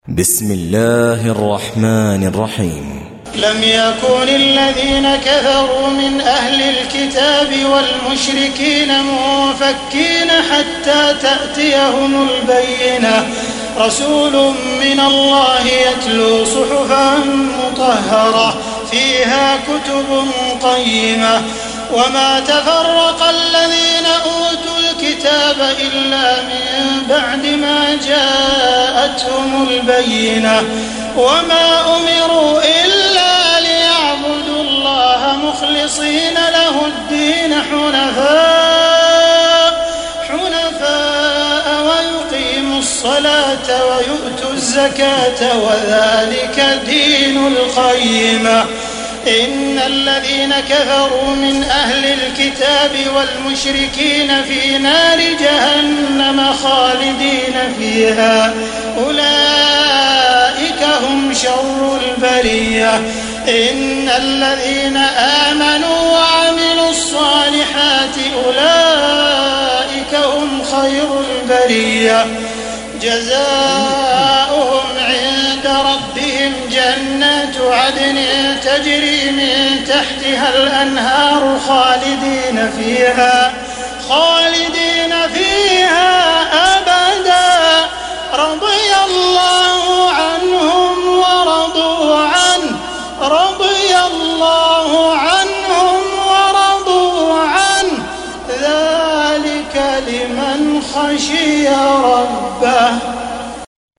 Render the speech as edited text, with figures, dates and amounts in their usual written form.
بسم الله الرحمن الرحيم. لم يكن الذين كفروا من أهل الكتاب والمشركين منفكين حتى تأتيهم البينة رسول من الله يتلو صحفا مطهرة فيها كتب قيمة وما تفرق الذين أوتوا الكتاب إلا من بعد ما جاءتهم البينة وما أمروا إلا ليعبدوا الله مخلصين له الدين حنفاء ويقيموا الصلاة ويؤتوا الزكاة وذلك دين القيمة. إن الذين كفروا من أهل الكتاب والمشركين في نار جهنم خالدين فيها أولئك هم شر البرية. إن الذين آمنوا وعملوا الصالحات أولئك هم خير البرية جزاؤهم عند ربهم جنات عدن تجري من تحتها الأنهار خالدين فيها أبدا رضي الله عنهم ورضوا عنه ذلك لمن خشي ربه.